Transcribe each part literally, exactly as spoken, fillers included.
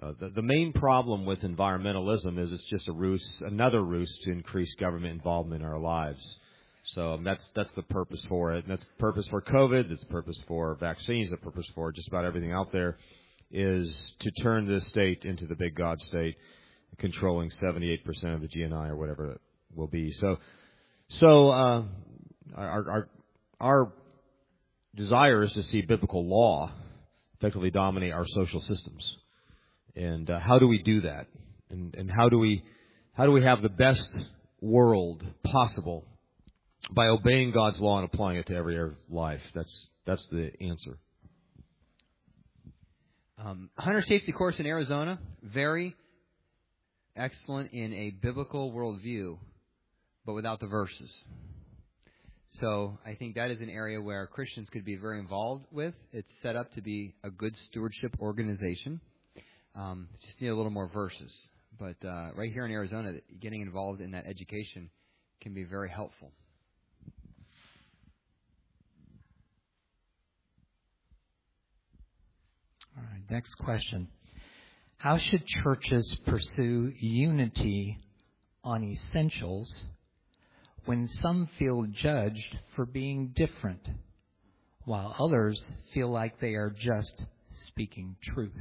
Uh, the, the main problem with environmentalism is it's just a ruse, another ruse to increase government involvement in our lives. So um, that's that's the purpose for it. And that's the purpose for COVID. That's the purpose for vaccines. The purpose for just about everything out there is to turn this state into the big God state, controlling seventy-eight percent of the G N I or whatever it will be. So, so uh, our, our our desire is to see biblical law effectively dominate our social systems. And uh, how do we do that? And, and how do we how do we have the best world possible by obeying God's law and applying it to every area of life? That's that's the answer. Um, hunter safety course in Arizona, very excellent in a biblical worldview, but without the verses. So I think that is an area where Christians could be very involved with. It's set up to be a good stewardship organization. Um, just need a little more verses. But uh, right here in Arizona, getting involved in that education can be very helpful. All right, next question. How should churches pursue unity on essentials when some feel judged for being different, while others feel like they are just speaking truth?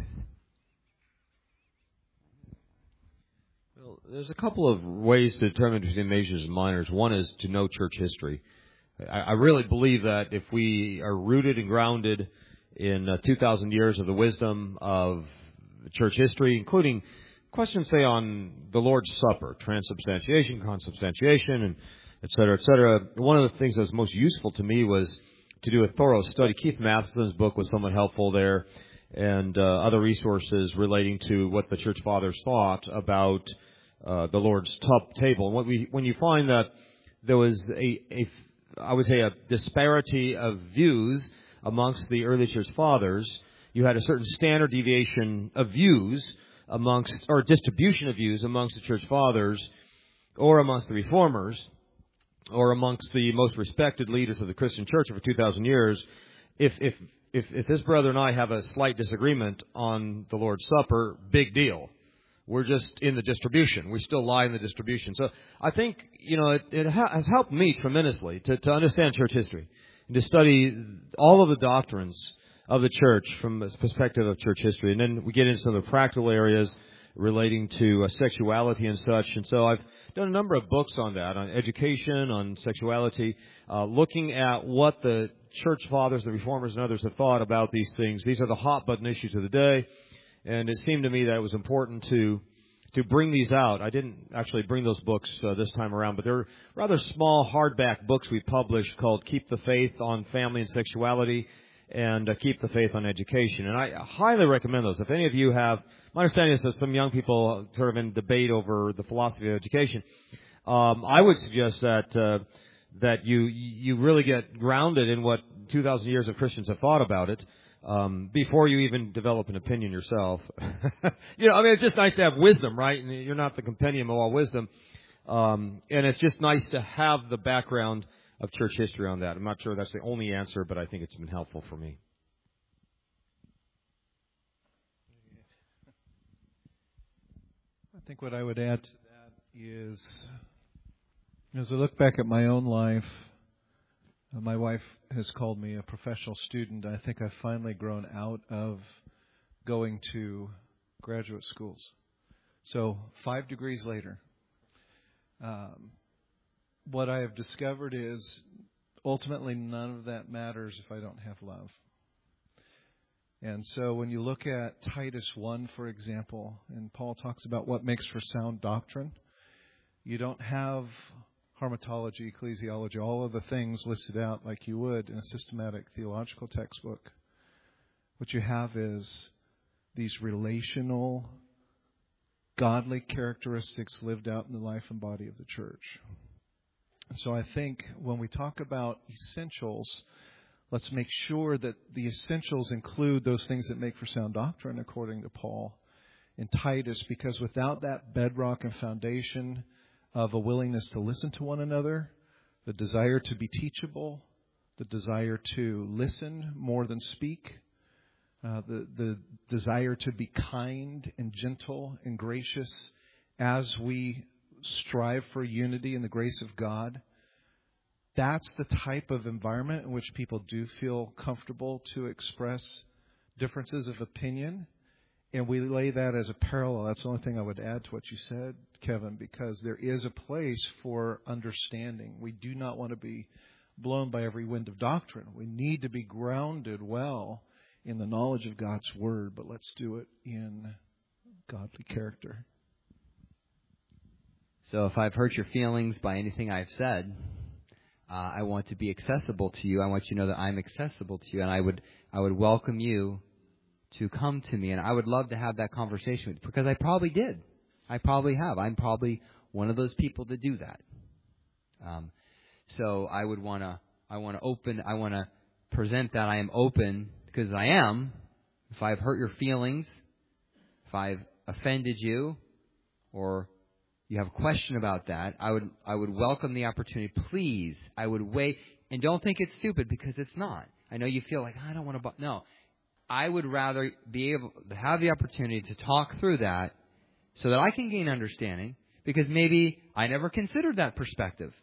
Well, there's a couple of ways to determine between majors and minors. One is to know church history. I, I really believe that if we are rooted and grounded in uh, two thousand years of the wisdom of church history, including questions, say, on the Lord's Supper, transubstantiation, consubstantiation, and et cetera, et cetera. One of the things that was most useful to me was to do a thorough study. Keith Matheson's book was somewhat helpful there, and uh, other resources relating to what the church fathers thought about uh, the Lord's table. And what we, when you find that there was a, a, I would say, a disparity of views amongst the early church fathers, you had a certain standard deviation of views amongst, or distribution of views amongst the church fathers, or amongst the reformers, or amongst the most respected leaders of the Christian church for two thousand years. If, if, if, if this brother and I have a slight disagreement on the Lord's Supper, big deal. We're just in the distribution. We still lie in the distribution. So I think, you know, it, it ha- has helped me tremendously to, to understand church history and to study all of the doctrines of the church from the perspective of church history. And then we get into some of the practical areas relating to uh, sexuality and such. And so I've done a number of books on that, on education, on sexuality, uh, looking at what the church fathers, the reformers, and others have thought about these things. These are the hot-button issues of the day. And it seemed to me that it was important to to bring these out. I didn't actually bring those books uh, this time around, but they're rather small hardback books we published called Keep the Faith on Family and Sexuality and uh, Keep the Faith on Education. And I highly recommend those. If any of you have, my understanding is that some young people sort of in debate over the philosophy of education. Um, I would suggest that uh, that you you really get grounded in what two thousand years of Christians have thought about it. Um, before you even develop an opinion yourself. You know, I mean, it's just nice to have wisdom, right? And you're not the compendium of all wisdom. Um, and it's just nice to have the background of church history on that. I'm not sure that's the only answer, but I think it's been helpful for me. I think what I would add to that is, as I look back at my own life, Uh, my wife has called me a professional student. I think I've finally grown out of going to graduate schools. So five degrees later, um, what I have discovered is ultimately none of that matters if I don't have love. And so when you look at Titus one, for example, and Paul talks about what makes for sound doctrine, you don't have hamartology, ecclesiology, all of the things listed out like you would in a systematic theological textbook. What you have is these relational, godly characteristics lived out in the life and body of the church. And so I think when we talk about essentials, let's make sure that the essentials include those things that make for sound doctrine, according to Paul in Titus, because without that bedrock and foundation of a willingness to listen to one another, the desire to be teachable, the desire to listen more than speak, uh, the, the desire to be kind and gentle and gracious as we strive for unity in the grace of God. That's the type of environment in which people do feel comfortable to express differences of opinion. And we lay that as a parallel. That's the only thing I would add to what you said, Kevin, because there is a place for understanding. We do not want to be blown by every wind of doctrine. We need to be grounded well in the knowledge of God's Word, but let's do it in godly character. So if I've hurt your feelings by anything I've said, uh, I want to be accessible to you. I want you to know that I'm accessible to you, and I would I would welcome you to come to me, and I would love to have that conversation with you, because I probably did. I probably have. I'm probably one of those people that do that. Um, so I would want to, I want to open, I want to present that I am open, because I am. If I've hurt your feelings, if I've offended you, or you have a question about that, I would, I would welcome the opportunity. Please, I would wait, and don't think it's stupid, because it's not. I know you feel like, I don't want to, no. I would rather be able to have the opportunity to talk through that so that I can gain understanding, because maybe I never considered that perspective.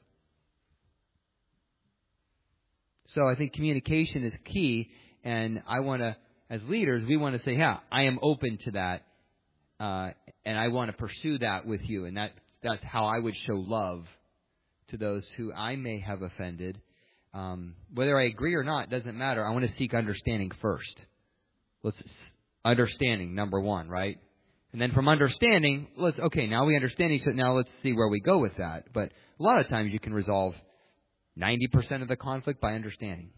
So I think communication is key, and I want to, as leaders, we want to say, yeah, I am open to that, uh, and I want to pursue that with you, and that that's how I would show love to those who I may have offended. Um, whether I agree or not doesn't matter. I want to seek understanding first. Let's understanding, number one, right? And then from understanding, let's okay, now we understand each other. Now let's see where we go with that. But a lot of times you can resolve ninety percent of the conflict by understanding.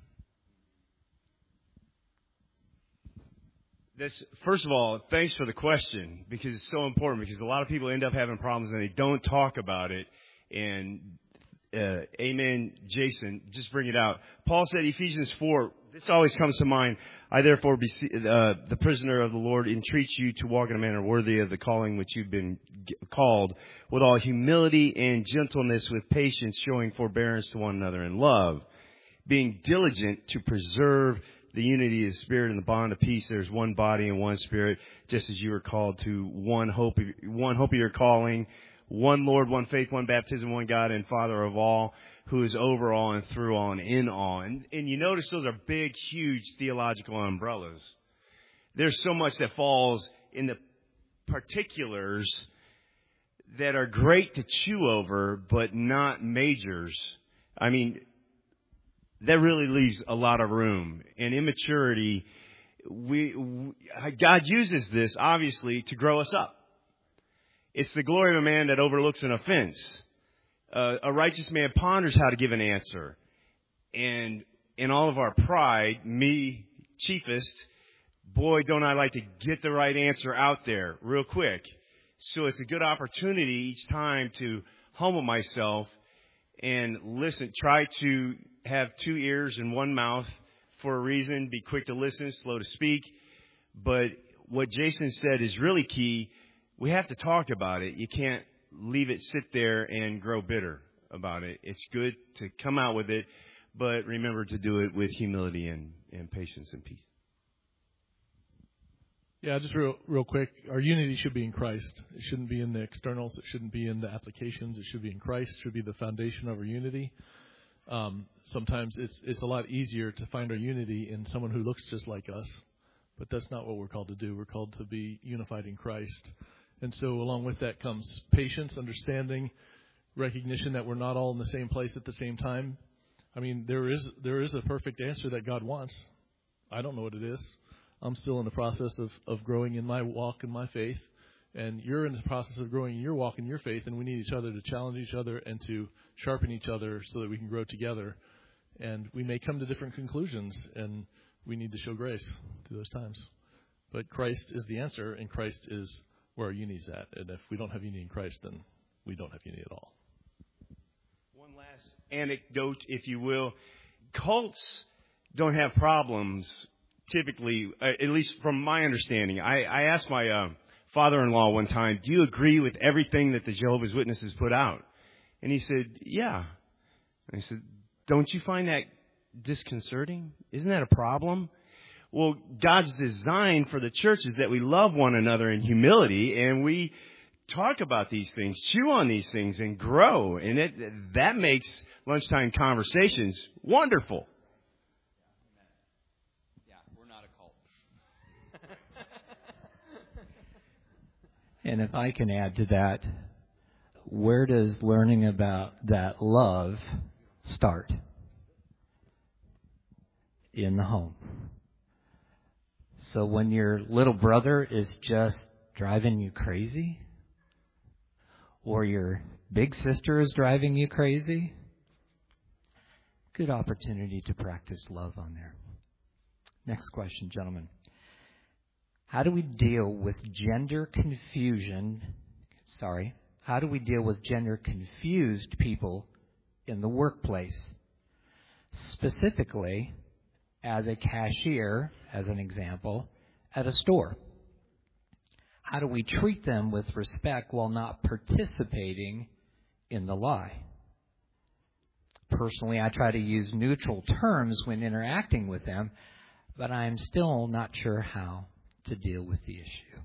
This, first of all, thanks for the question, because it's so important, because a lot of people end up having problems and they don't talk about it. And uh, amen, Jason, just bring it out. Paul said, Ephesians four, this always comes to mind. I therefore, be, uh, the prisoner of the Lord, entreat you to walk in a manner worthy of the calling which you've been called, with all humility and gentleness, with patience, showing forbearance to one another in love, being diligent to preserve the unity of the Spirit and the bond of peace. There's one body and one Spirit, just as you were called to one hope, one hope of your calling, one Lord, one faith, one baptism, one God and Father of all, who is over all and through all and in all. And, and you notice those are big, huge theological umbrellas. There's so much that falls in the particulars that are great to chew over, but not majors. I mean, that really leaves a lot of room. And immaturity, we, we God uses this, obviously, to grow us up. It's the glory of a man that overlooks an offense. Uh, a righteous man ponders how to give an answer. And in all of our pride, me, chiefest, boy, don't I like to get the right answer out there real quick. So it's a good opportunity each time to humble myself and listen. Try to have two ears and one mouth for a reason. Be quick to listen, slow to speak. But what Jason said is really key. We have to talk about it. You can't leave it sit there and grow bitter about it. It's good to come out with it, but remember to do it with humility and, and patience and peace. Yeah, just real real quick. Our unity should be in Christ. It shouldn't be in the externals. It shouldn't be in the applications. It should be in Christ. It should be the foundation of our unity. Um, sometimes it's it's a lot easier to find our unity in someone who looks just like us, but that's not what we're called to do. We're called to be unified in Christ. And so along with that comes patience, understanding, recognition that we're not all in the same place at the same time. I mean, there is there is a perfect answer that God wants. I don't know what it is. I'm still in the process of, of growing in my walk and my faith. And you're in the process of growing in your walk and your faith. And we need each other to challenge each other and to sharpen each other so that we can grow together. And we may come to different conclusions, and we need to show grace through those times. But Christ is the answer, and Christ is where our unity's at. And if we don't have unity in Christ, then we don't have unity at all. One last anecdote, if you will. Cults don't have problems typically, uh, at least from my understanding. I, I asked my uh, father-in-law one time, do you agree with everything that the Jehovah's Witnesses put out? And he said, yeah. And I said, don't you find that disconcerting? Isn't that a problem? Well, God's design for the church is that we love one another in humility, and we talk about these things, chew on these things, and grow. And it, that makes lunchtime conversations wonderful. Yeah, we're not a cult. And if I can add to that, where does learning about that love start? In the home. So when your little brother is just driving you crazy, or your big sister is driving you crazy, good opportunity to practice love on there. Next question, gentlemen. How do we deal with gender confusion? Sorry. How do we deal with gender confused people in the workplace? Specifically, as a cashier, as an example, at a store. How do we treat them with respect while not participating in the lie? Personally, I try to use neutral terms when interacting with them, but I'm still not sure how to deal with the issue.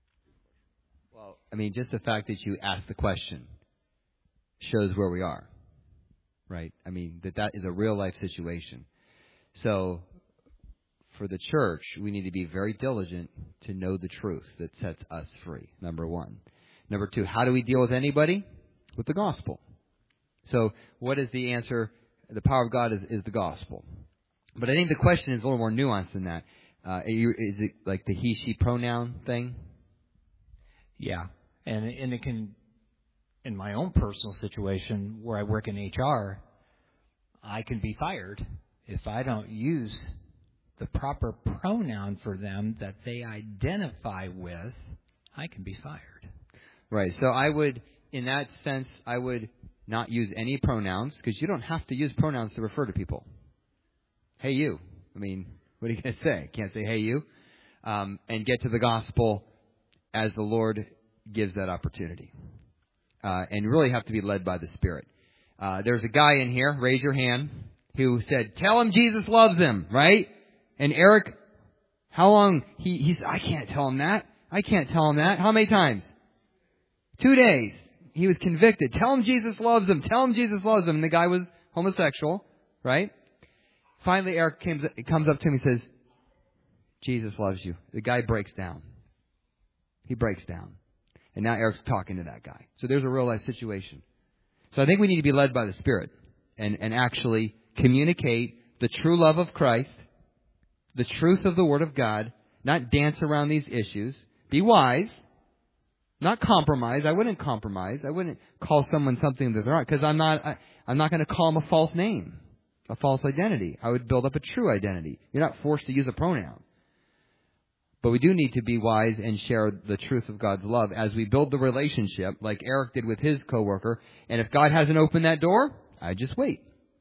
Well, I mean, just the fact that you asked the question shows where we are, right? I mean, that that is a real-life situation. So, for the church, we need to be very diligent to know the truth that sets us free, number one. Number two, how do we deal with anybody? With the gospel. So, what is the answer? The power of God is, is the gospel. But I think the question is a little more nuanced than that. Uh, is it like the he, she pronoun thing? Yeah. And, and it can, in my own personal situation where I work in H R, I can be fired if I don't use the proper pronoun for them that they identify with. I can be fired. Right. So I would, in that sense, I would not use any pronouns, because you don't have to use pronouns to refer to people. Hey, you. I mean, what are you going to say? Can't say, hey, you. Um, and get to the gospel as the Lord gives that opportunity. Uh, and you really have to be led by the Spirit. Uh, there's a guy in here, raise your hand, who said, tell him Jesus loves him, right? And Eric, how long? He, he's, I can't tell him that. I can't tell him that. How many times? Two days. He was convicted. Tell him Jesus loves him. Tell him Jesus loves him. And the guy was homosexual, right? Finally, Eric comes, comes up to him and says, Jesus loves you. The guy breaks down. He breaks down. And now Eric's talking to that guy. So there's a real life situation. So I think we need to be led by the Spirit and, and actually communicate the true love of Christ, the truth of the Word of God, not dance around these issues. Be wise, not compromise. I wouldn't compromise. I wouldn't call someone something that they're not, because I'm not, I, I'm not going to call them a false name, a false identity. I would build up a true identity. You're not forced to use a pronoun. But we do need to be wise and share the truth of God's love as we build the relationship like Eric did with his coworker. And if God hasn't opened that door, I just wait.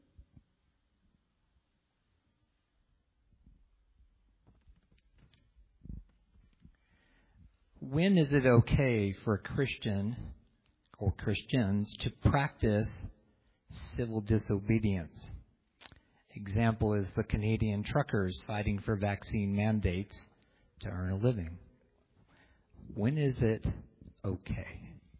When is it okay for a Christian or Christians to practice civil disobedience? Example is the Canadian truckers fighting for vaccine mandates to earn a living. When is it okay?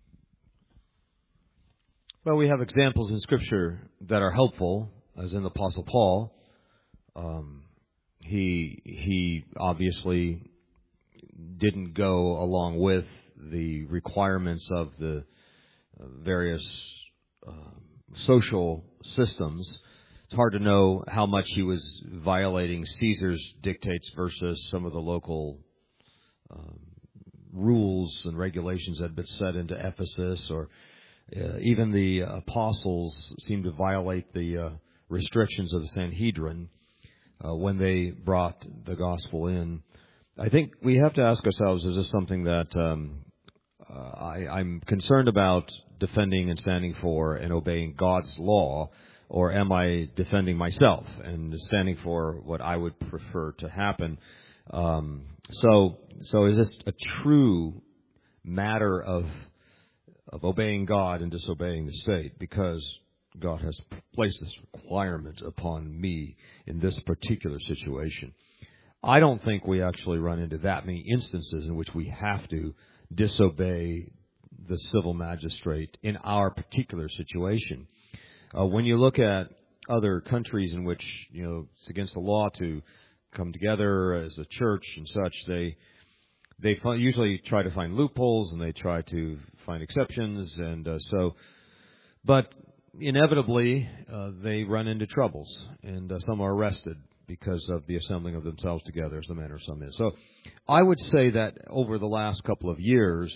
Well, we have examples in Scripture that are helpful, as in the Apostle Paul. Um, he he obviously didn't go along with the requirements of the various uh, social systems. It's hard to know how much he was violating Caesar's dictates versus some of the local um, rules and regulations that had been set into Ephesus, or uh, even the apostles seemed to violate the uh, restrictions of the Sanhedrin uh, when they brought the gospel in. I think we have to ask ourselves, is this something that um, uh, I, I'm concerned about defending and standing for and obeying God's law, or am I defending myself and standing for what I would prefer to happen? Um, so, so is this a true matter of of obeying God and disobeying the state because God has placed this requirement upon me in this particular situation? I don't think we actually run into that many instances in which we have to disobey the civil magistrate in our particular situation. Uh, when you look at other countries in which, you know, it's against the law to come together as a church and such, they they fi- usually try to find loopholes and they try to find exceptions, and uh, so, but inevitably uh, they run into troubles, and uh, some are arrested because of the assembling of themselves together, as the manner of some is. So I would say that over the last couple of years,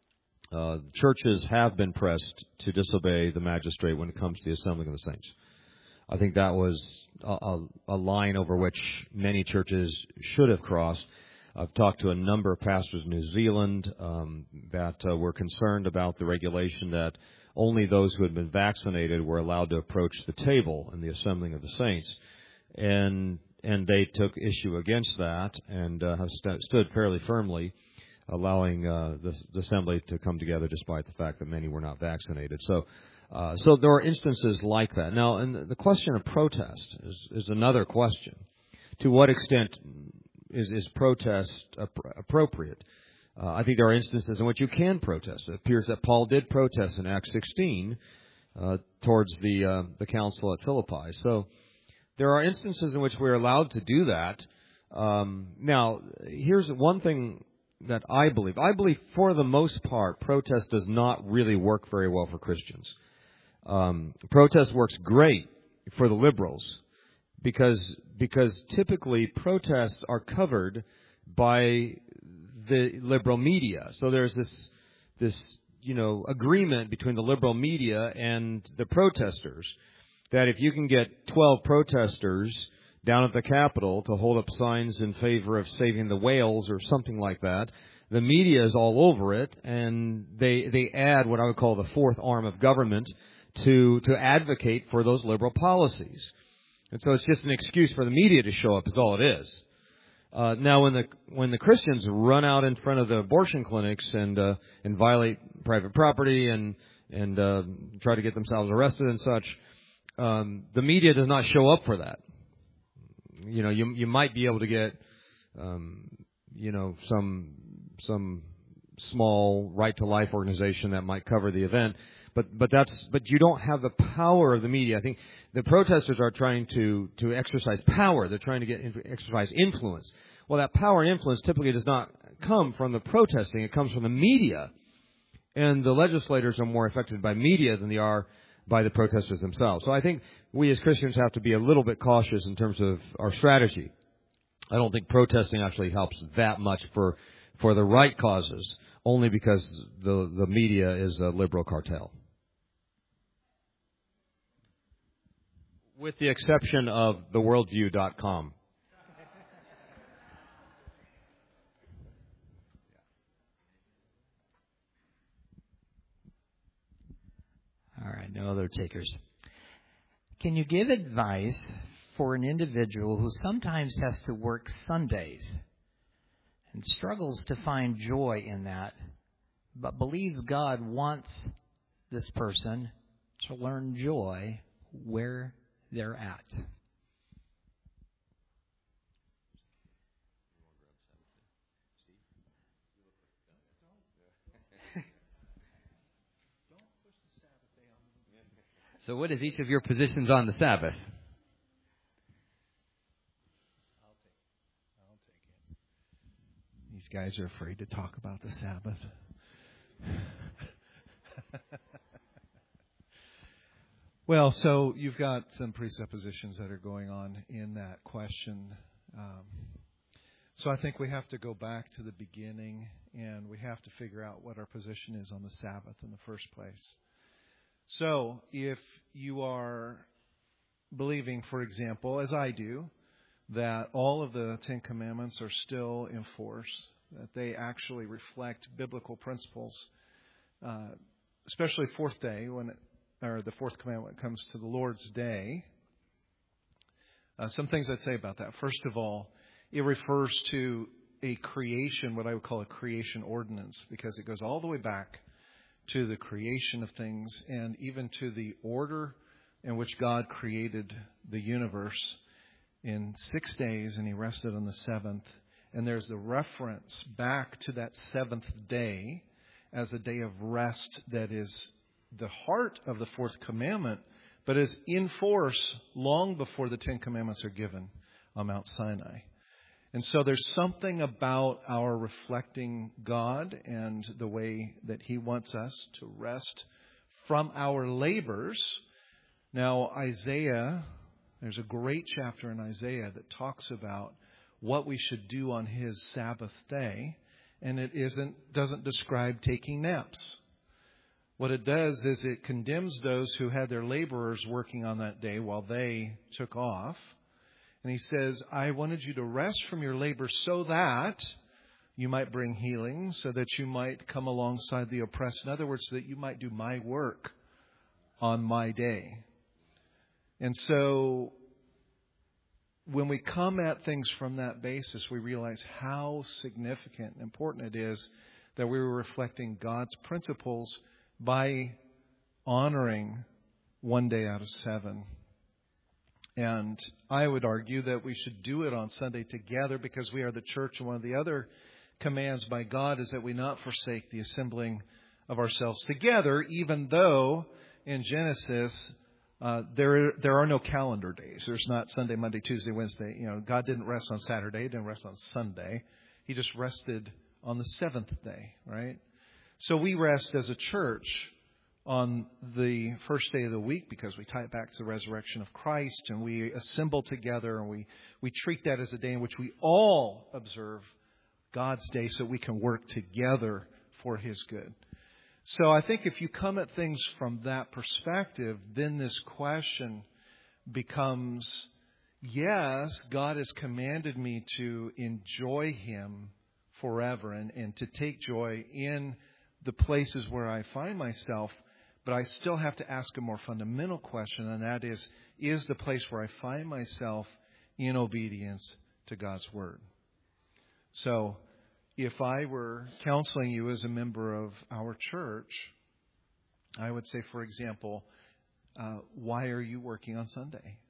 uh, churches have been pressed to disobey the magistrate when it comes to the assembling of the saints. I think that was a, a, a line over which many churches should have crossed. I've talked to a number of pastors in New Zealand um, that uh, were concerned about the regulation that only those who had been vaccinated were allowed to approach the table in the assembling of the saints. And and they took issue against that and uh, have st- stood fairly firmly, allowing uh, the, the assembly to come together despite the fact that many were not vaccinated. So uh, so there are instances like that. Now, and the question of protest is, is another question. To what extent is, is protest ap- appropriate? Uh, I think there are instances in which you can protest. It appears that Paul did protest in Acts sixteen uh, towards the uh, the council at Philippi. So there are instances in which we're allowed to do that. Um, now, here's one thing that I believe. I believe, for the most part, protest does not really work very well for Christians. Um, protest works great for the liberals because because typically protests are covered by the liberal media. So there's this this you know agreement between the liberal media and the protesters that if you can get twelve protesters down at the Capitol to hold up signs in favor of saving the whales or something like that, the media is all over it, and they they add what I would call the fourth arm of government to to advocate for those liberal policies. And so it's just an excuse for the media to show up is all it is. Uh, now, when the when the Christians run out in front of the abortion clinics and uh, and violate private property and and uh, try to get themselves arrested and such, um, the media does not show up for that. You know, you you might be able to get um, you know some some small right to life organization that might cover the event, but but that's but you don't have the power of the media. I think the protesters are trying to to exercise power. They're trying to get exercise influence. Well, that power and influence typically does not come from the protesting. It comes from the media, and the legislators are more affected by media than they are by the protesters themselves. So I think we as Christians have to be a little bit cautious in terms of our strategy. I don't think protesting actually helps that much for for the right causes, only because the the media is a liberal cartel. With the exception of the worldview dot com. All right, no other takers. Can you give advice for an individual who sometimes has to work Sundays and struggles to find joy in that, but believes God wants this person to learn joy where they're at? So what is each of your positions on the Sabbath? I'll take, I'll take it. These guys are afraid to talk about the Sabbath. Well, so you've got some presuppositions that are going on in that question. Um, so I think we have to go back to the beginning, and we have to figure out what our position is on the Sabbath in the first place. So if you are believing, for example, as I do, that all of the Ten Commandments are still in force, that they actually reflect biblical principles, uh, especially fourth day, when it, or the fourth commandment comes to the Lord's Day. Uh, some things I'd say about that. First of all, it refers to a creation, what I would call a creation ordinance, because it goes all the way back to the creation of things and even to the order in which God created the universe. in six days, and he rested on the seventh. And there's the reference back to that seventh day as a day of rest that is the heart of the fourth commandment, but is in force long before the Ten Commandments are given on Mount Sinai. And so there's something about our reflecting God and the way that He wants us to rest from our labors. Now, Isaiah, there's a great chapter in Isaiah that talks about what we should do on His Sabbath day, and it isn't doesn't describe taking naps. What it does is it condemns those who had their laborers working on that day while they took off. And He says, I wanted you to rest from your labor so that you might bring healing, so that you might come alongside the oppressed. In other words, so that you might do my work on my day. And so when we come at things from that basis, we realize how significant and important it is that we were reflecting God's principles by honoring one day out of seven. And I would argue that we should do it on Sunday together because we are the church. And one of the other commands by God is that we not forsake the assembling of ourselves together, even though in Genesis uh, there there are no calendar days. There's not Sunday, Monday, Tuesday, Wednesday. You know, God didn't rest on Saturday. He didn't rest on Sunday. He just rested on the seventh day, right? So we rest as a church on the first day of the week because we tie it back to the resurrection of Christ, and we assemble together, and we, we treat that as a day in which we all observe God's day so we can work together for His good. So I think if you come at things from that perspective, then this question becomes, yes, God has commanded me to enjoy Him forever and, and to take joy in the places where I find myself. But I still have to ask a more fundamental question, and that is, is the place where I find myself in obedience to God's Word? So if I were counseling you as a member of our church, I would say, for example, uh, why are you working on Sunday?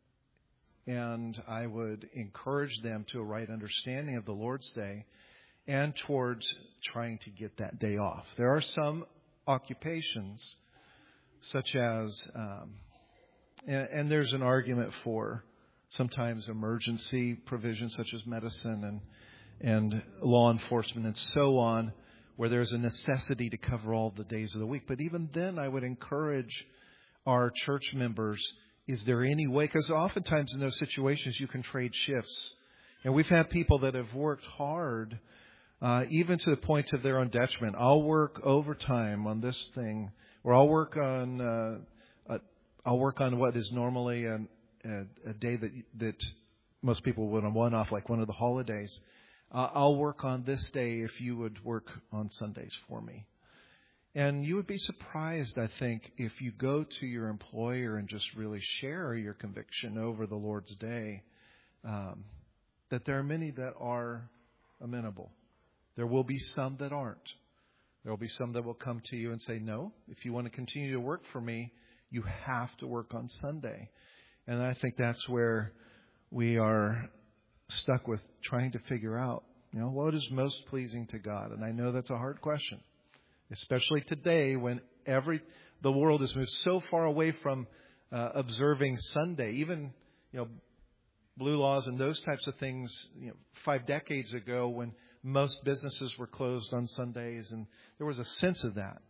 And I would encourage them to a right understanding of the Lord's Day and towards trying to get that day off. There are some occupations such as, um, and, and there's an argument for sometimes emergency provisions such as medicine and and law enforcement and so on, where there's a necessity to cover all the days of the week. But even then, I would encourage our church members, is there any way? Because oftentimes in those situations, you can trade shifts. And we've had people that have worked hard, uh, even to the point of their own detriment. I'll work overtime on this thing, or I'll work on uh, uh, I'll work on what is normally a, a, a day that that most people would on one off, like one of the holidays. Uh, I'll work on this day if you would work on Sundays for me. And you would be surprised, I think, if you go to your employer and just really share your conviction over the Lord's day, um, that there are many that are amenable. There will be some that aren't. There will be some that will come to you and say, no, if you want to continue to work for me, you have to work on Sunday. And I think that's where we are stuck with trying to figure out, you know, what is most pleasing to God. And I know that's a hard question, especially today when every the world has moved so far away from uh, observing Sunday. Even, you know, blue laws and those types of things, you know, five decades ago when most businesses were closed on Sundays, and there was a sense of that.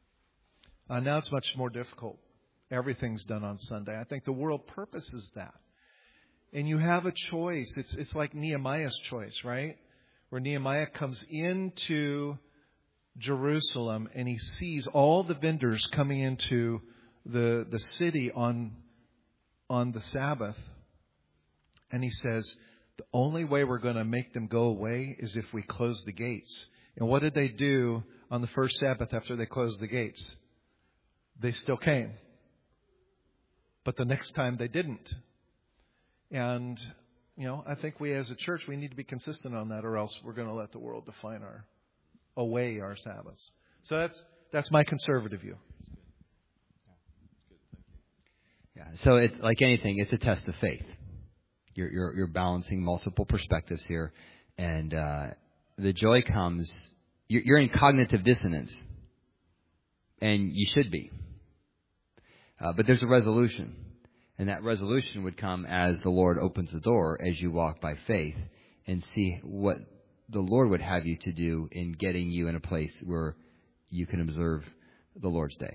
Uh, now it's much more difficult. Everything's done on Sunday. I think the world purposes that. And you have a choice. It's it's like Nehemiah's choice, right? Where Nehemiah comes into Jerusalem and he sees all the vendors coming into the the city on on the Sabbath. And he says, the only way we're going to make them go away is if we close the gates. And what did they do on the first Sabbath after they closed the gates? They still came. But the next time they didn't. And, you know, I think we as a church, we need to be consistent on that, or else we're going to let the world define our, away our Sabbaths. So that's that's my conservative view. Yeah. So it's like anything, it's a test of faith. You're, you're, you're balancing multiple perspectives here. And uh, the joy comes, you're, you're in cognitive dissonance. And you should be. Uh, but there's a resolution. And that resolution would come as the Lord opens the door, as you walk by faith and see what the Lord would have you to do in getting you in a place where you can observe the Lord's day.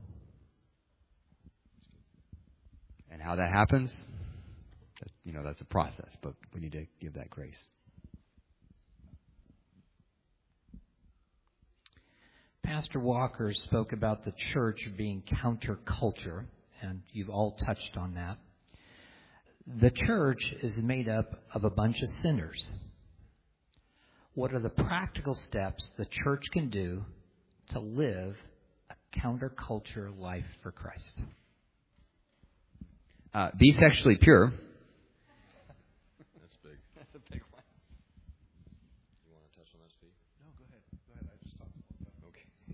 And how that happens, you know, that's a process, but we need to give that grace. Pastor Walker spoke about the church being counterculture, and you've all touched on that. The church is made up of a bunch of sinners. What are the practical steps the church can do to live a counterculture life for Christ? Uh, be sexually pure. That's big. That's a big one. You want to touch on that, Steve? No, go ahead. Go ahead. I just talked about that. Okay.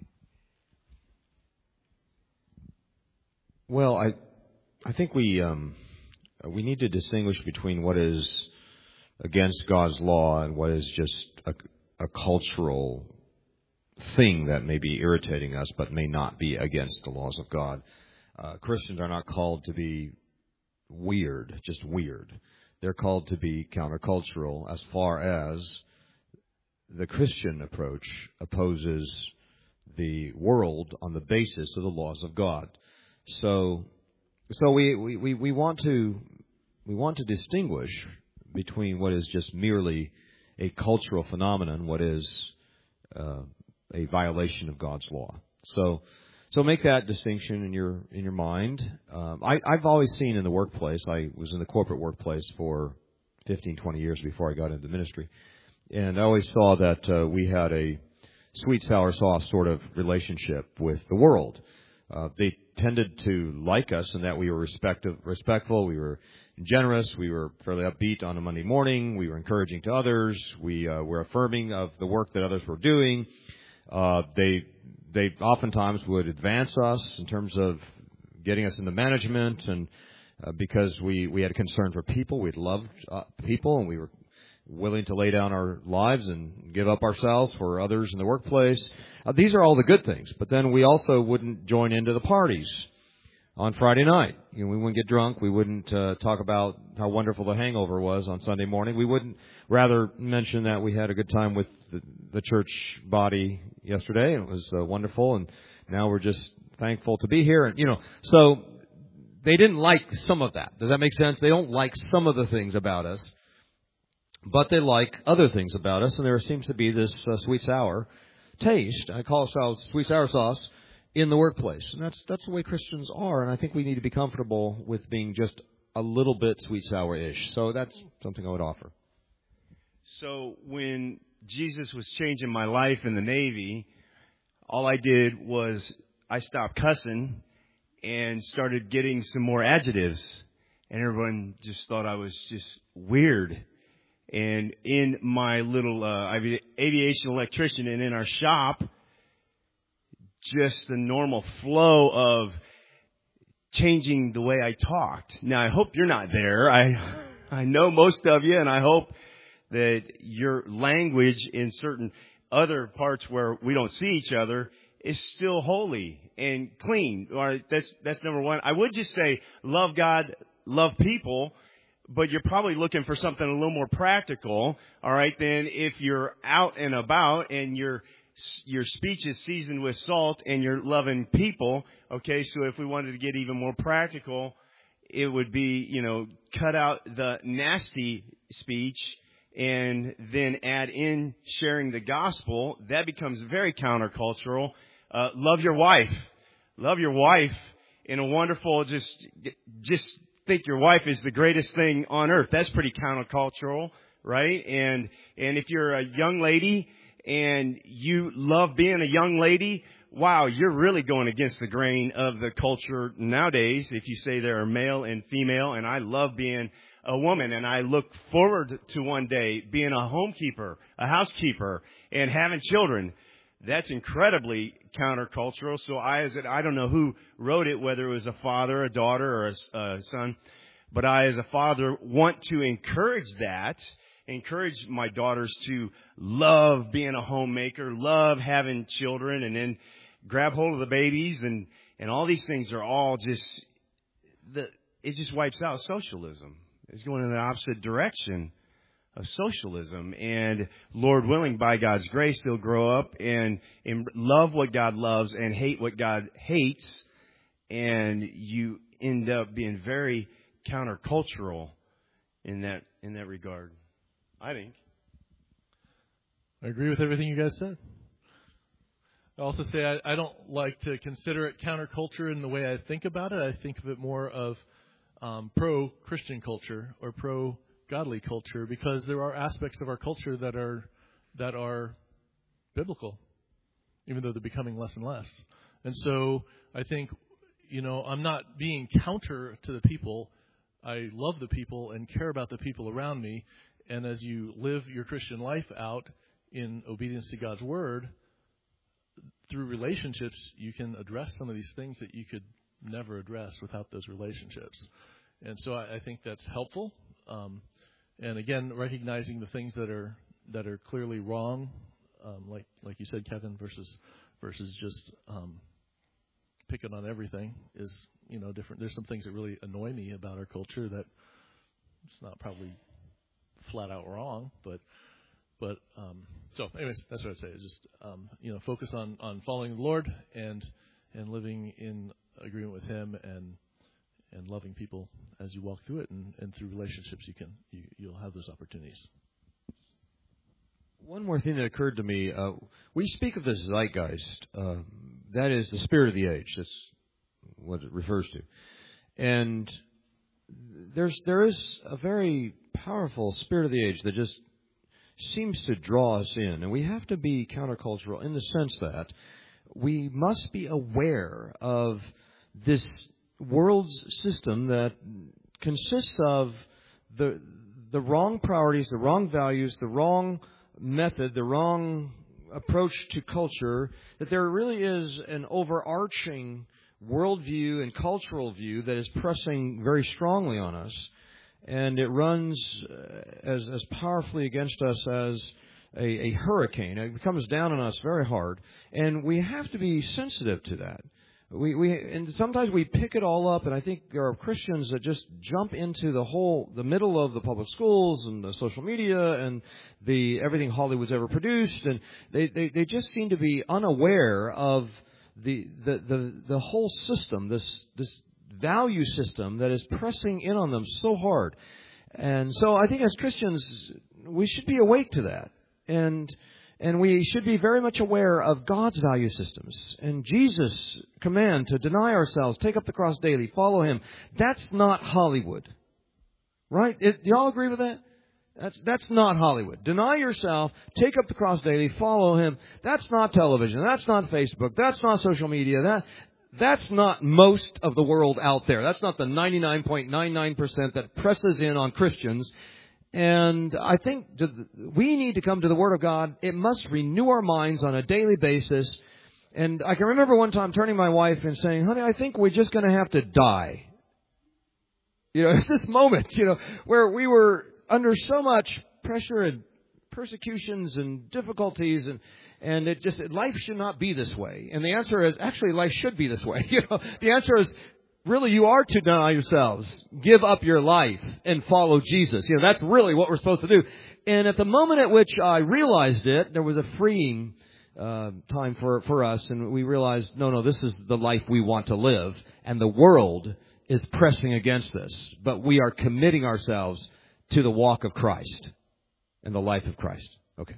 Well, I, I think we um, we need to distinguish between what is against God's law and what is just a, a cultural thing that may be irritating us, but may not be against the laws of God. Uh, Christians are not called to be weird, just weird. They're called to be countercultural as far as the Christian approach opposes the world on the basis of the laws of God. So, so we, we, we want to we want to distinguish between what is just merely a cultural phenomenon, what is uh, a violation of God's law. So, so make that distinction in your in your mind. Um, I, I've always seen in the workplace. I was in the corporate workplace for fifteen, twenty years before I got into ministry, and I always saw that uh, we had a sweet, sour sauce sort of relationship with the world. Uh, they tended to like us in that we were respectful, respectful, we were generous, we were fairly upbeat on a Monday morning, we were encouraging to others, we uh, were affirming of the work that others were doing. Uh, they they oftentimes would advance us in terms of getting us into management, and uh, because we, we had a concern for people, we loved uh, people, and we were willing to lay down our lives and give up ourselves for others in the workplace. Uh, these are all the good things. But then we also wouldn't join into the parties on Friday night. You know, we wouldn't get drunk. We wouldn't uh, talk about how wonderful the hangover was on Sunday morning. We wouldn't rather mention that we had a good time with the, the church body yesterday, and it was uh, wonderful, and now we're just thankful to be here. And, you know, so they didn't like some of that. Does that make sense? They don't like some of the things about us, but they like other things about us, and there seems to be this uh, sweet-sour taste. I call it sweet-sour sauce in the workplace. And that's that's the way Christians are, and I think we need to be comfortable with being just a little bit sweet-sour-ish. So that's something I would offer. So when Jesus was changing my life in the Navy, all I did was I stopped cussing and started getting some more adjectives. And everyone just thought I was just weird. And in my little uh, aviation electrician and in our shop, just the normal flow of changing the way I talked. Now, I hope you're not there. I I know most of you, and I hope that your language in certain other parts where we don't see each other is still holy and clean. All right, that's that's number one. I would just say love God, love people, but you're probably looking for something a little more practical. All right, then if you're out and about and you're your speech is seasoned with salt and you're loving people, okay, so if we wanted to get even more practical, it would be, you know, cut out the nasty speech and then add in sharing the gospel. That becomes very countercultural. Uh, love your wife. Love your wife in a wonderful, just, just think your wife is the greatest thing on earth. That's pretty countercultural, right? And, and if you're a young lady, and you love being a young lady, wow, you're really going against the grain of the culture nowadays if you say there are male and female, and I love being a woman, and I look forward to one day being a homekeeper, a housekeeper, and having children. That's incredibly countercultural. So I, as it, I don't know who wrote it, whether it was a father, a daughter, or a, a son, But I, as a father, want to encourage that, encourage my daughters to love being a homemaker, love having children, and then grab hold of the babies, and, and all these things are all just, the, it just wipes out socialism. It's going in the opposite direction of socialism. And Lord willing, by God's grace, they'll grow up and, and love what God loves and hate what God hates. And you end up being very countercultural in that in that regard, I think. I agree with everything you guys said. I also say I, I don't like to consider it counterculture in the way I think about it. I think of it more of um, pro-Christian culture or pro-godly culture, because there are aspects of our culture that are that are biblical, even though they're becoming less and less. And so I think, you know, I'm not being counter to the people. I love the people and care about the people around me. And as you live your Christian life out in obedience to God's Word, through relationships, you can address some of these things that you could never address without those relationships. And so I, I think that's helpful. Um, and again, recognizing the things that are that are clearly wrong, um, like like you said, Kevin, versus versus just um, picking on everything is, you know, different. There's some things that really annoy me about our culture that it's not probably flat out wrong, but but um, so anyways, that's what I'd say. Is just um, you know, focus on, on following the Lord and and living in agreement with Him and and loving people as you walk through it, and, and through relationships you can you, you'll have those opportunities. One more thing that occurred to me: uh, we speak of the zeitgeist. Uh, that is the spirit of the age. That's what it refers to. And there's there is a very powerful spirit of the age that just seems to draw us in. And we have to be countercultural in the sense that we must be aware of this world's system that consists of the the wrong priorities, the wrong values, the wrong method, the wrong approach to culture, that there really is an overarching worldview and cultural view that is pressing very strongly on us, and it runs as as powerfully against us as a, a hurricane. It comes down on us very hard, and we have to be sensitive to that. We we and sometimes we pick it all up, and I think there are Christians that just jump into the whole the middle of the public schools and the social media and the everything Hollywood's ever produced, and they they, they just seem to be unaware of The, the the the whole system, this this value system that is pressing in on them so hard. And so I think as Christians, we should be awake to that. And and we should be very much aware of God's value systems. And Jesus' command to deny ourselves, take up the cross daily, follow Him. That's not Hollywood. Right? It, do you all agree with that? That's that's not Hollywood. Deny yourself, take up the cross daily, follow Him. That's not television. That's not Facebook. That's not social media. That that's not most of the world out there. That's not the ninety-nine point nine nine percent that presses in on Christians. And I think we need to come to the Word of God. It must renew our minds on a daily basis. And I can remember one time turning to my wife and saying, "Honey, I think we're just going to have to die." You know, it's this moment, you know, where we were under so much pressure and persecutions and difficulties, and and it just life should not be this way. And the answer is actually life should be this way. You know, the answer is really you are to deny yourselves, give up your life, and follow Jesus. You know, that's really what we're supposed to do. And at the moment at which I realized it, there was a freeing uh, time for for us, and we realized, no, no, this is the life we want to live, and the world is pressing against this, but we are committing ourselves to the walk of Christ and the life of Christ. Okay.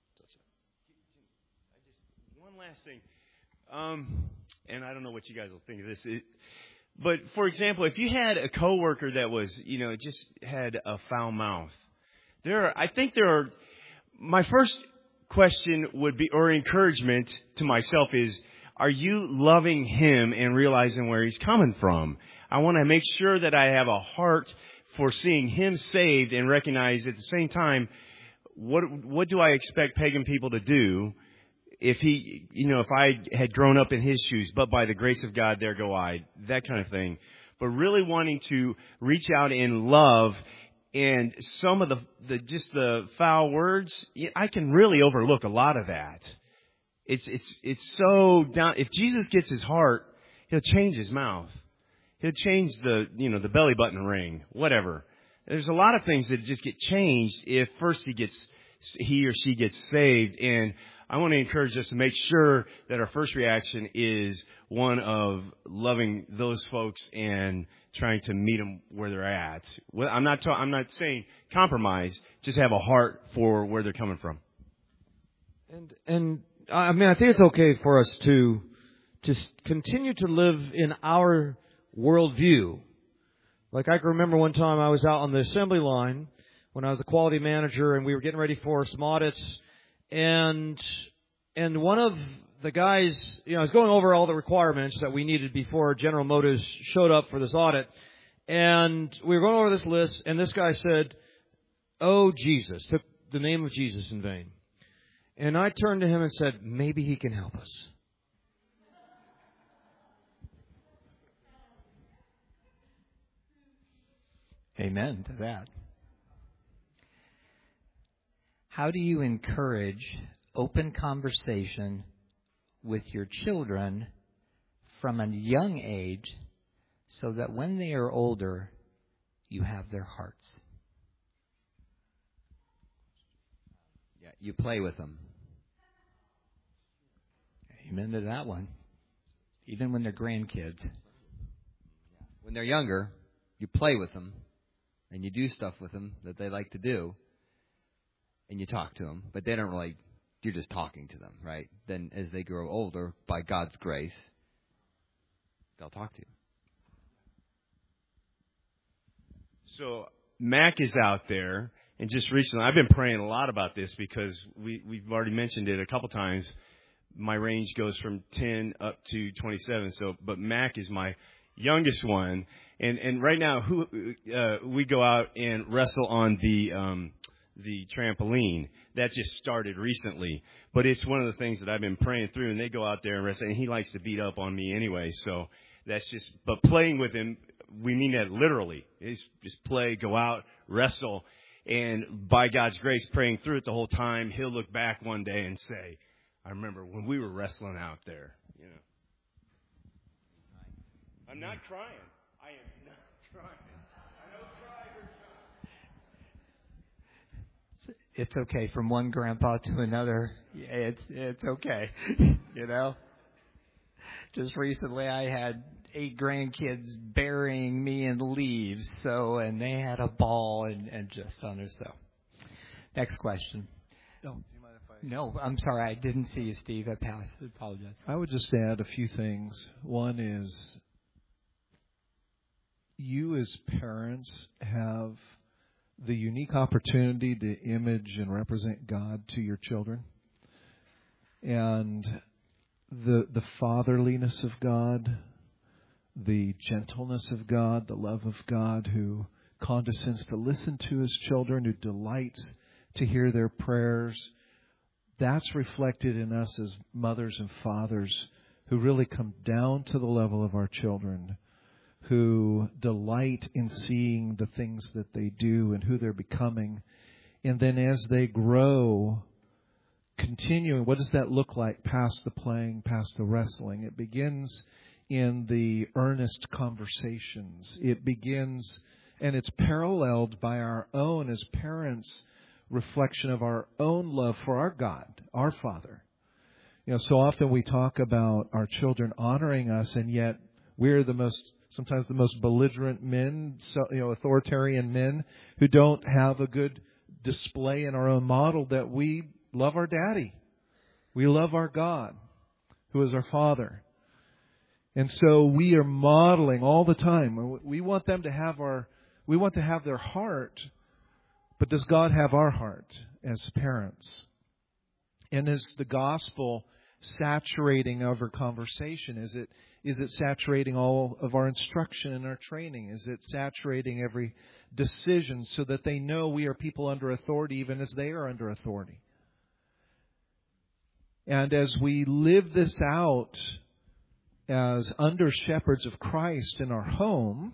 One last thing. Um, and I don't know what you guys will think of this. It, but, for example, if you had a coworker that was, you know, just had a foul mouth, there are, I think there are, my first question would be, or encouragement to myself is, are you loving him and realizing where he's coming from? I want to make sure that I have a heart for seeing him saved and recognize at the same time, what what do I expect pagan people to do if he, you know, if I had grown up in his shoes, but by the grace of God, there go I, that kind of thing. but really wanting to reach out in love. And some of the, the just the foul words, I can really overlook a lot of that. It's it's it's so down. If Jesus gets his heart, he'll change his mouth. He'll change the you know the belly button ring, whatever. There's a lot of things that just get changed if first he gets he or she gets saved. And I want to encourage us to make sure that our first reaction is one of loving those folks and trying to meet them where they're at. Well, I'm not. Ta- I'm not saying compromise. Just have a heart for where they're coming from. And and I mean, I think it's okay for us to to continue to live in our worldview. Like I can remember one time I was out on the assembly line when I was a quality manager, and we were getting ready for some audits, and and one of the guys, you know, I was going over all the requirements that we needed before General Motors showed up for this audit. And we were going over this list, and this guy said, "Oh, Jesus," took the name of Jesus in vain. And I turned to him and said, maybe he can help us. Amen to that. How do you encourage open conversation with your children from a young age so that when they are older, you have their hearts? Yeah, you play with them. Amen to that one. Even when they're grandkids. When they're younger, you play with them, and you do stuff with them that they like to do, and you talk to them, but they don't really, you're just talking to them, right? Then as they grow older, by God's grace, they'll talk to you. So Mac is out there, and just recently, I've been praying a lot about this because we, we've already mentioned it a couple times. My range goes from ten up to twenty-seven. So, but Mac is my youngest one, and and right now, who uh, we go out and wrestle on the um, the trampoline. That just started recently, but it's one of the things that I've been praying through. And they go out there and wrestle, and he likes to beat up on me anyway. So that's just. But playing with him, we mean that literally. It's just play, go out, wrestle, and by God's grace, praying through it the whole time, he'll look back one day and say, I remember when we were wrestling out there, you know. I'm not crying. I am not crying. I don't cry or cry. It's okay from one grandpa to another. Yeah, it's it's okay. You know? Just recently I had eight grandkids burying me in leaves, so and they had a ball and, and just on her. So next question. No. No, I'm sorry. I didn't see you, Steve. I passed. I apologize. I would just add a few things. One is you as parents have the unique opportunity to image and represent God to your children. And the the fatherliness of God, the gentleness of God, the love of God who condescends to listen to his children, who delights to hear their prayers. That's reflected in us as mothers and fathers who really come down to the level of our children, who delight in seeing the things that they do and who they're becoming. And then as they grow, continuing, what does that look like past the playing, past the wrestling? It begins in the earnest conversations. It begins, and it's paralleled by our own as parents reflection of our own love for our God, our Father. You know, so often we talk about our children honoring us, and yet we're the most, sometimes the most belligerent men, so, you know, authoritarian men who don't have a good display in our own model that we love our daddy. We love our God, who is our Father. And so we are modeling all the time. We want them to have our, we want to have their heart. But does God have our heart as parents? And is the gospel saturating our conversation? Is it is it saturating all of our instruction and our training? Is it saturating every decision so that they know we are people under authority even as they are under authority? And as we live this out, as under shepherds of Christ in our home,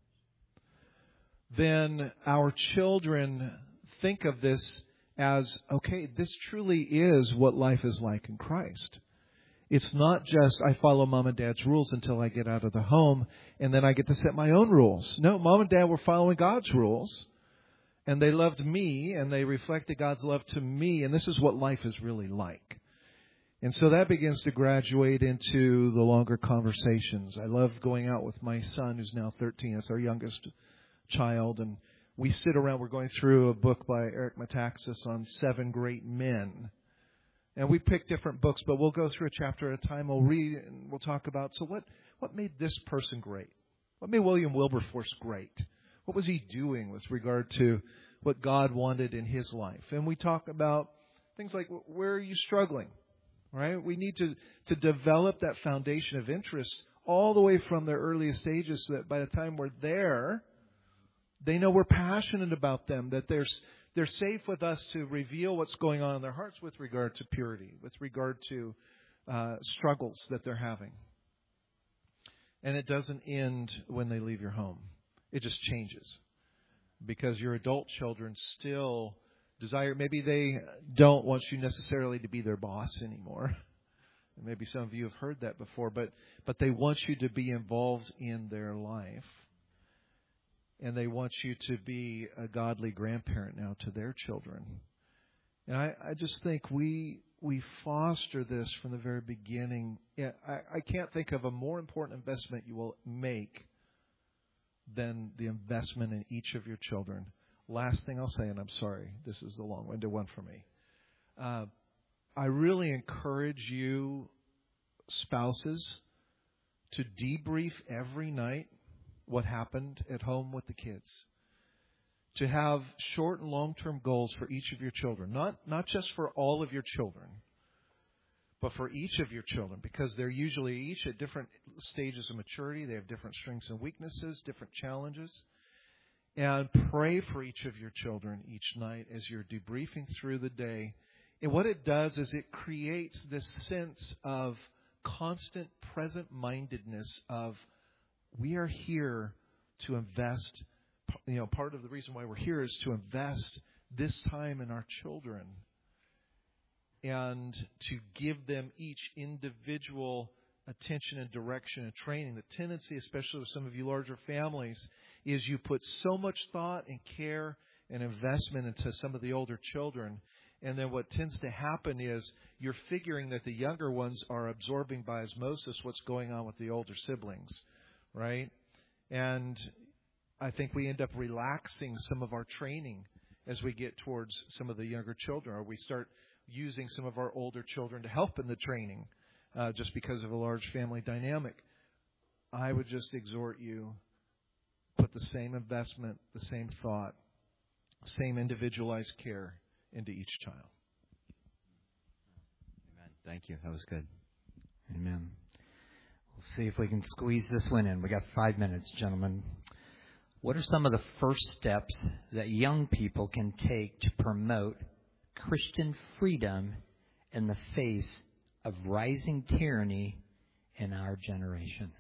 then our children think of this as, okay, this truly is what life is like in Christ. It's not just I follow mom and dad's rules until I get out of the home and then I get to set my own rules. No, mom and dad were following God's rules and they loved me and they reflected God's love to me, and this is what life is really like. And so that begins to graduate into the longer conversations. I love going out with my son, who's now thirteen. That's our youngest child. And we sit around. We're going through a book by Eric Metaxas on seven great men. And we pick different books, but we'll go through a chapter at a time. We'll read and we'll talk about, so what, what made this person great? What made William Wilberforce great? What was he doing with regard to what God wanted in his life? And we talk about things like, where are you struggling? Right? We need to, to develop that foundation of interest all the way from their earliest stages so that by the time we're there, they know we're passionate about them, that they're, they're safe with us to reveal what's going on in their hearts with regard to purity, with regard to uh, struggles that they're having. And it doesn't end when they leave your home. It just changes. Because your adult children still desire, maybe they don't want you necessarily to be their boss anymore. And maybe some of you have heard that before, but, but they want you to be involved in their life. And they want you to be a godly grandparent now to their children. And I, I just think we we foster this from the very beginning. Yeah, I, I can't think of a more important investment you will make than the investment in each of your children. Last thing I'll say, and I'm sorry, this is the long-winded one for me. Uh, I really encourage you, spouses, to debrief every night what happened at home with the kids. To have short and long-term goals for each of your children. Not, not just for all of your children, but for each of your children. Because they're usually each at different stages of maturity. They have different strengths and weaknesses, different challenges. And pray for each of your children each night as you're debriefing through the day. And what it does is it creates this sense of constant present-mindedness of we are here to invest. You know, part of the reason why we're here is to invest this time in our children and to give them each individual attention and direction and training. The tendency, especially with some of you larger families, is you put so much thought and care and investment into some of the older children. And then what tends to happen is you're figuring that the younger ones are absorbing by osmosis what's going on with the older siblings, right? And I think we end up relaxing some of our training as we get towards some of the younger children, or we start using some of our older children to help in the training uh, just because of a large family dynamic. I would just exhort you, put the same investment, the same thought, same individualized care into each child. Amen. Thank you. That was good. Amen. We'll see if we can squeeze this one in. We got five minutes, gentlemen. What are some of the first steps that young people can take to promote Christian freedom in the face of rising tyranny in our generation?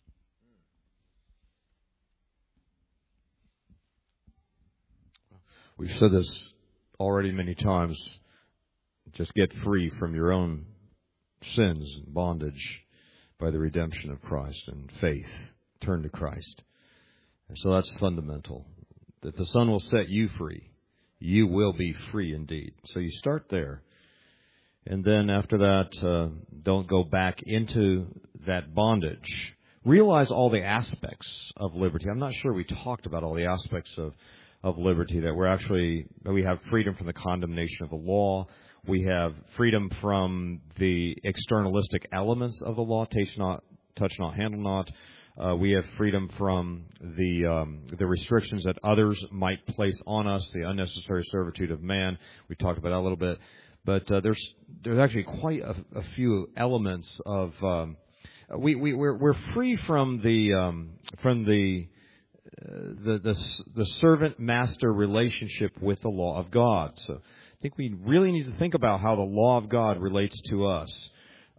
We've said this already many times. Just get free from your own sins and bondage by the redemption of Christ and faith. Turn to Christ. And so that's fundamental. That the Son will set you free. You will be free indeed. So you start there. And then after that, uh, don't go back into that bondage. Realize all the aspects of liberty. I'm not sure we talked about all the aspects of, of liberty, that we're actually, we have freedom from the condemnation of the law. We have freedom from the externalistic elements of the law, taste not, touch not, handle not. Uh, we have freedom from the um, the restrictions that others might place on us, the unnecessary servitude of man. We talked about that a little bit, but uh, there's there's actually quite a, a few elements of um, we we we're, we're free from the um, from the, uh, the the the servant master relationship with the law of God. So I think we really need to think about how the law of God relates to us.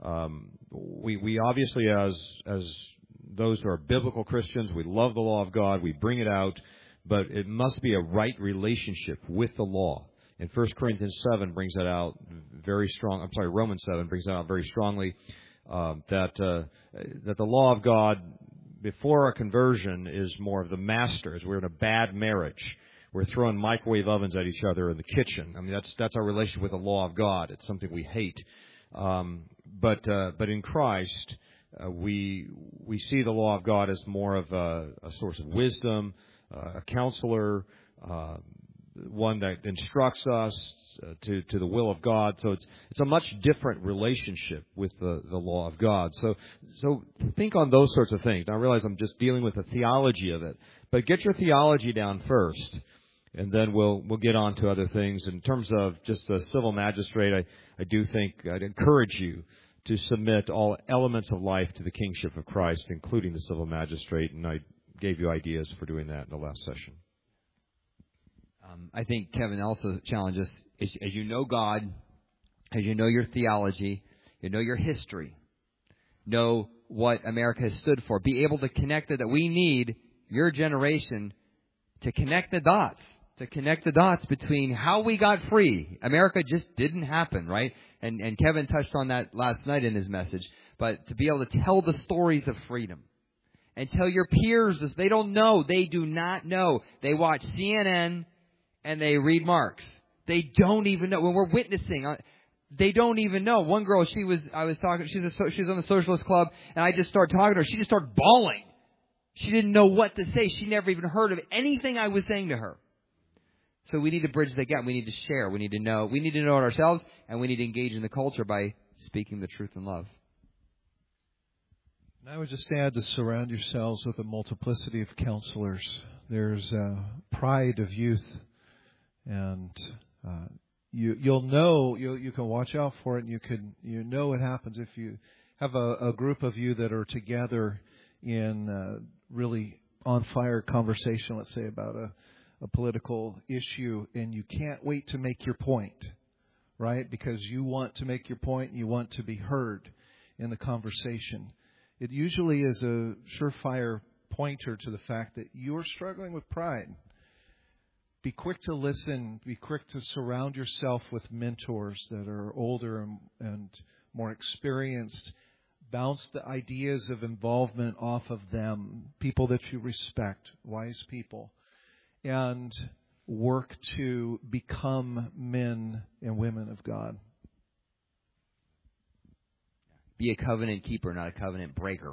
Um, we, we obviously, as as those who are biblical Christians, we love the law of God. We bring it out, but it must be a right relationship with the law. And First Corinthians seven brings that out very strong. I'm sorry, Romans seven brings that out very strongly. Um, that uh, that the law of God before our conversion is more of the master. As we're in a bad marriage, we're throwing microwave ovens at each other in the kitchen. I mean, that's that's our relationship with the law of God. It's something we hate. Um, but uh, but in Christ, uh, we we see the law of God as more of a, a source of wisdom, uh, a counselor, uh, one that instructs us uh, to to the will of God. So it's it's a much different relationship with the, the law of God. So so think on those sorts of things. Now I realize I'm just dealing with the theology of it, but get your theology down first, and then we'll we'll get on to other things. In terms of just the civil magistrate, I, I do think I'd encourage you to submit all elements of life to the kingship of Christ, including the civil magistrate, and I gave you ideas for doing that in the last session. Um, I think Kevin also challenges, as, as you know God, as you know your theology, you know your history, know what America has stood for, be able to connect it, that we need your generation to connect the dots, to connect the dots between how we got free. America just didn't happen, right? And, and Kevin touched on that last night in his message, but to be able to tell the stories of freedom. And tell your peers this. They don't know. They do not know. They watch C N N and they read Marx. They don't even know. When we're witnessing, they don't even know. One girl, she was, I was talking, she's a, she was on the Socialist Club, and I just started talking to her. She just started bawling. She didn't know what to say. She never even heard of anything I was saying to her. So we need to bridge the gap. We need to share. We need to know. We need to know it ourselves, and we need to engage in the culture by speaking the truth in love. And I would just add to surround yourselves with a multiplicity of counselors. There's uh, pride of youth, and uh, you, you'll know, you you can watch out for it, and you can you know what happens if you have a, a group of you that are together in uh, really on fire conversation, let's say about a, a political issue, and you can't wait to make your point, right? Because you want to make your point and you want to be heard in the conversation. It usually is a surefire pointer to the fact that you're struggling with pride. Be quick to listen. Be quick to surround yourself with mentors that are older and, and more experienced. Bounce the ideas of involvement off of them, people that you respect, wise people, and work to become men and women of God. Be a covenant keeper, not a covenant breaker.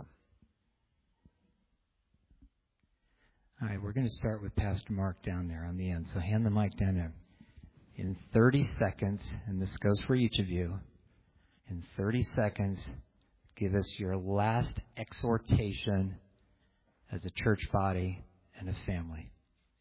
All right, we're going to start with Pastor Mark down there on the end. So hand the mic down there. In thirty seconds, and this goes for each of you, in thirty seconds, give us your last exhortation as a church body and a family.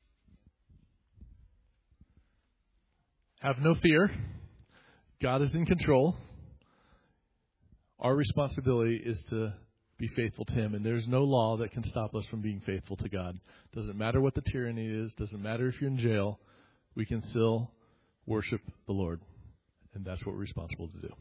Have no fear. God is in control. Our responsibility is to be faithful to Him, and there's no law that can stop us from being faithful to God. Doesn't matter what the tyranny is. Doesn't matter if you're in jail. We can still worship the Lord, and that's what we're responsible to do.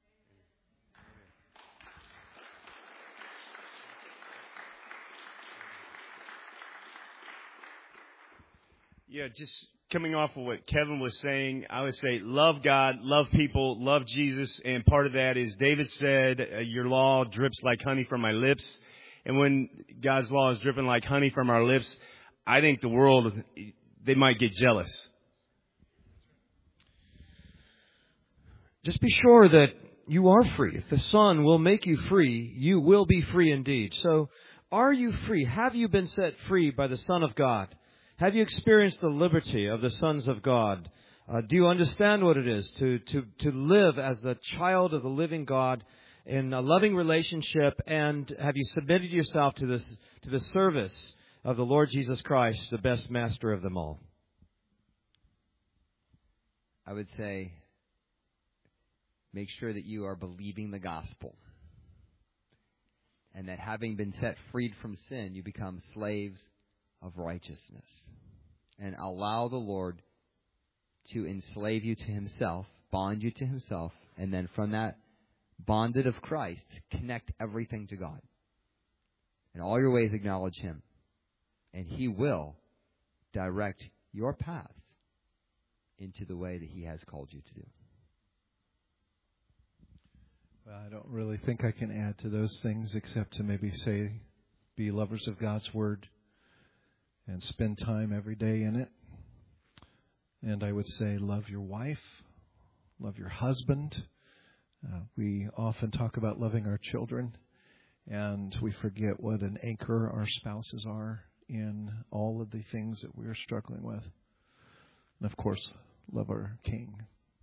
Yeah, just coming off of what Kevin was saying, I would say love God, love people, love Jesus, and part of that is David said, uh, your law drips like honey from my lips. And when God's law is dripping like honey from our lips, I think the world, they might get jealous. Just be sure that you are free. If the Son will make you free, you will be free indeed. So, are you free? Have you been set free by the Son of God? Have you experienced the liberty of the sons of God? Uh, do you understand what it is to, to, to live as the child of the living God in a loving relationship? And have you submitted yourself to this, to the service of the Lord Jesus Christ, the best master of them all? I would say, make sure that you are believing the gospel. And that having been set freed from sin, you become slaves of righteousness. And allow the Lord to enslave you to Himself, bond you to Himself, and then from that bonded of Christ, connect everything to God. In all your ways acknowledge Him, and He will direct your paths into the way that He has called you to do. Well, I don't really think I can add to those things except to maybe say, be lovers of God's Word and spend time every day in it. And I would say, love your wife, love your husband. Uh, we often talk about loving our children, and we forget what an anchor our spouses are in all of the things that we're struggling with. And of course, love our King.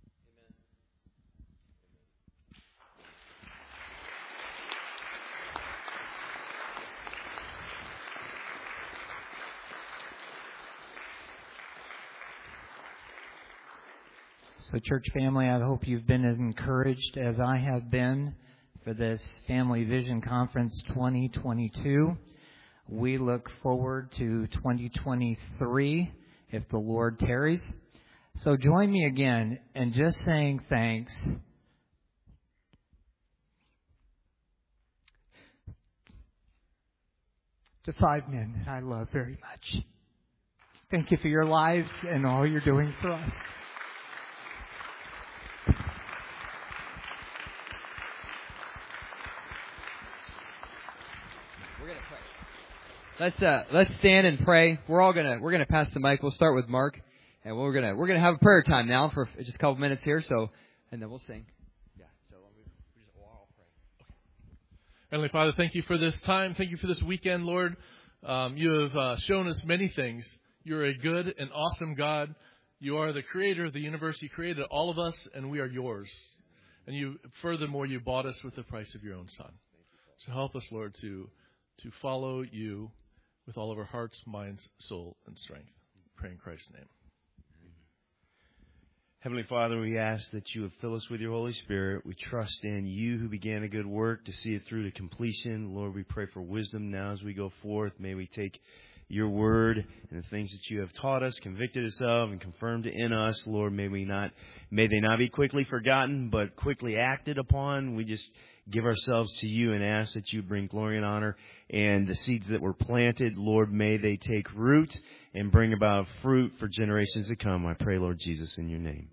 So, church family, I hope you've been as encouraged as I have been for this Family Vision Conference twenty twenty-two. We look forward to twenty twenty-three if the Lord tarries. So join me again in just saying thanks to five men I love very much. Thank you for your lives and all you're doing for us. We're gonna pray. Let's uh, let's stand and pray. We're all gonna we're gonna pass the mic. We'll start with Mark, and we're gonna we're gonna have a prayer time now for just a couple minutes here. So, and then we'll sing. Yeah. So we just we'll all pray. Heavenly Father, thank you for this time. Thank you for this weekend, Lord. Um, you have uh, shown us many things. You're a good and awesome God. You are the creator of the universe. You created all of us, and we are yours. And you, furthermore, you bought us with the price of your own Son. So help us, Lord, to to follow you with all of our hearts, minds, soul, and strength. Pray in Christ's name. Heavenly Father, we ask that you would fill us with your Holy Spirit. We trust in you who began a good work to see it through to completion. Lord, we pray for wisdom now as we go forth. May we take your word and the things that you have taught us, convicted us of, and confirmed in us. Lord, may we not, may they not be quickly forgotten, but quickly acted upon. We just give ourselves to you and ask that you bring glory and honor. And the seeds that were planted, Lord, may they take root and bring about fruit for generations to come. I pray, Lord Jesus, in your name.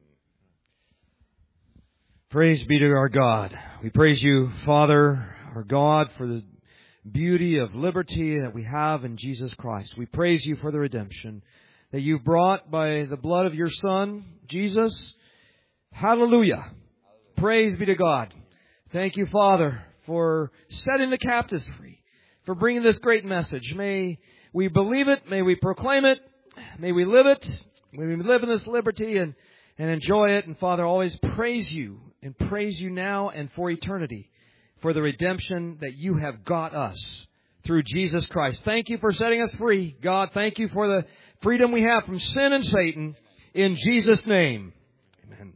Praise be to our God. We praise you, Father, our God, for the beauty of liberty that we have in Jesus Christ. We praise you for the redemption that you brought by the blood of your Son, Jesus. Hallelujah. Praise be to God. Thank you, Father, for setting the captives free, for bringing this great message. May we believe it. May we proclaim it. May we live it. May we live in this liberty and, and enjoy it. And, Father, always praise you and praise you now and for eternity for the redemption that you have got us through Jesus Christ. Thank you for setting us free. God, thank you for the freedom we have from sin and Satan. In Jesus' name, amen.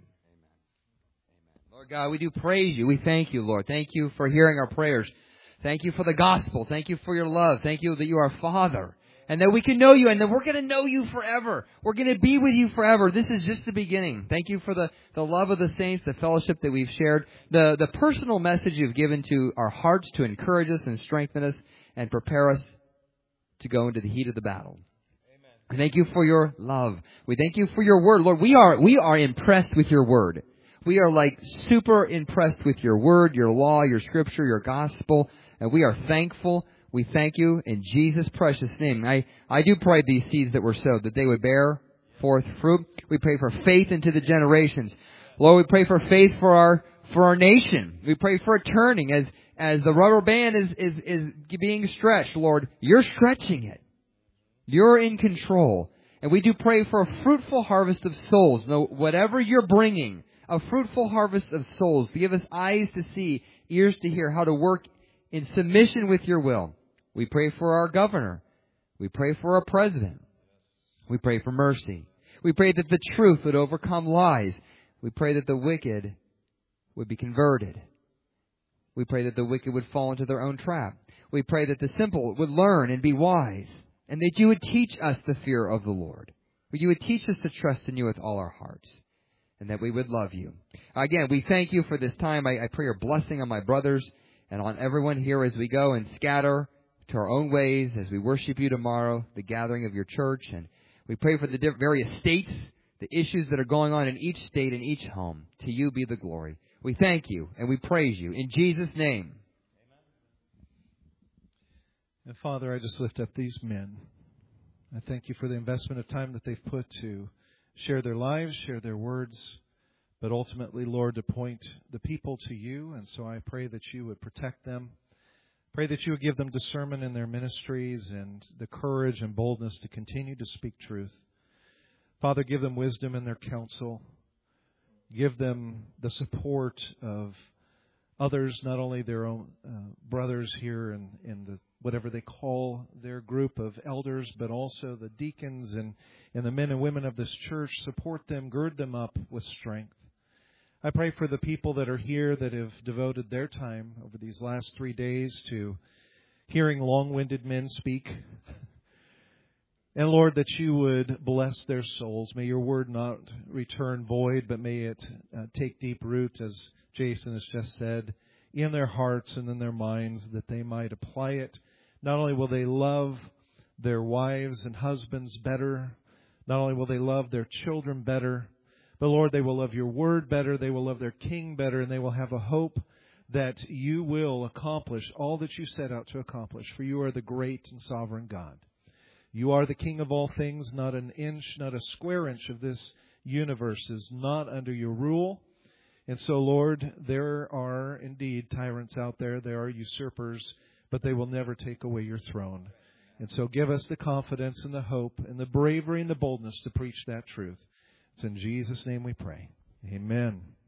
Lord God, we do praise you. We thank you, Lord. Thank you for hearing our prayers. Thank you for the gospel. Thank you for your love. Thank you that you are Father and that we can know you and that we're going to know you forever. We're going to be with you forever. This is just the beginning. Thank you for the, the love of the saints, the fellowship that we've shared, the, the personal message you've given to our hearts to encourage us and strengthen us and prepare us to go into the heat of the battle. Amen. Thank you for your love. We thank you for your word. Lord, we are, we are impressed with your word. We are like super impressed with your word, your law, your scripture, your gospel, and we are thankful. We thank you in Jesus' precious name. I, I do pray these seeds that were sowed, that they would bear forth fruit. We pray for faith into the generations. Lord, we pray for faith for our for our nation. We pray for a turning as as the rubber band is, is, is being stretched. Lord, you're stretching it. You're in control. And we do pray for a fruitful harvest of souls. No, whatever you're bringing, a fruitful harvest of souls. To give us eyes to see, ears to hear, how to work in submission with your will. We pray for our governor. We pray for our president. We pray for mercy. We pray that the truth would overcome lies. We pray that the wicked would be converted. We pray that the wicked would fall into their own trap. We pray that the simple would learn and be wise. And that you would teach us the fear of the Lord. That you would teach us to trust in you with all our hearts. and that we would love you. Again, we thank you for this time. I, I pray your blessing on my brothers and on everyone here as we go and scatter to our own ways as we worship you tomorrow, the gathering of your church. And we pray for the diff- various states, the issues that are going on in each state and each home. To you be the glory. We thank you and we praise you. In Jesus' name. And Father, I just lift up these men. I thank you for the investment of time that they've put to share their lives, share their words, but ultimately, Lord, to point the people to you. And so I pray that you would protect them. Pray that you would give them discernment in their ministries and the courage and boldness to continue to speak truth. Father, give them wisdom in their counsel. Give them the support of others, not only their own uh, brothers here in, in the whatever they call their group of elders, but also the deacons and, and the men and women of this church. Support them, gird them up with strength. I pray for the people that are here that have devoted their time over these last three days to hearing long-winded men speak. And Lord, that you would bless their souls. May your word not return void, but may it uh, take deep root, as Jason has just said, in their hearts and in their minds, that they might apply it. Not only will they love their wives and husbands better, not only will they love their children better, but Lord, they will love your word better, they will love their king better, and they will have a hope that you will accomplish all that you set out to accomplish. For you are the great and sovereign God. You are the King of all things. Not an inch, not a square inch of this universe is not under your rule. And so, Lord, there are indeed tyrants out there. There are usurpers, but they will never take away your throne. And so give us the confidence and the hope and the bravery and the boldness to preach that truth. It's in Jesus' name we pray. Amen.